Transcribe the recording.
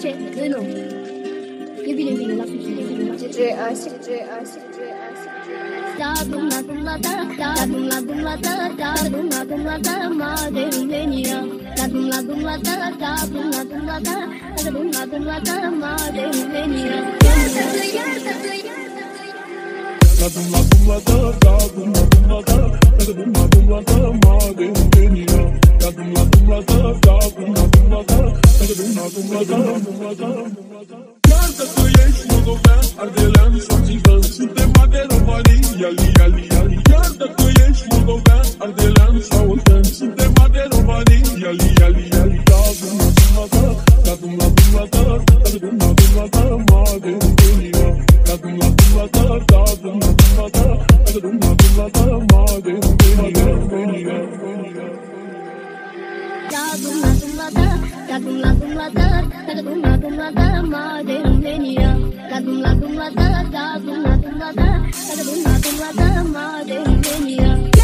Iartă că ești moldovean, ardelean sau țigan, suntem aderomanii, iali, iali, iali. Iartă că ești moldovean, ardelean sau oltean, suntem aderomanii, iali, iali, iali. Da dum la dum la ta, da dum la dum la ta, ma de România. Da dum la dum la ta, da dum la dum la ta, da dum la dum la ta, ma de România, România, România. Da dum la dum la ta, da dum la dum la ta, da dum la dum la ta, ma de România. Da dum la dum la ta, da dum la dum la ta, da dum la dum la ta, ma de România.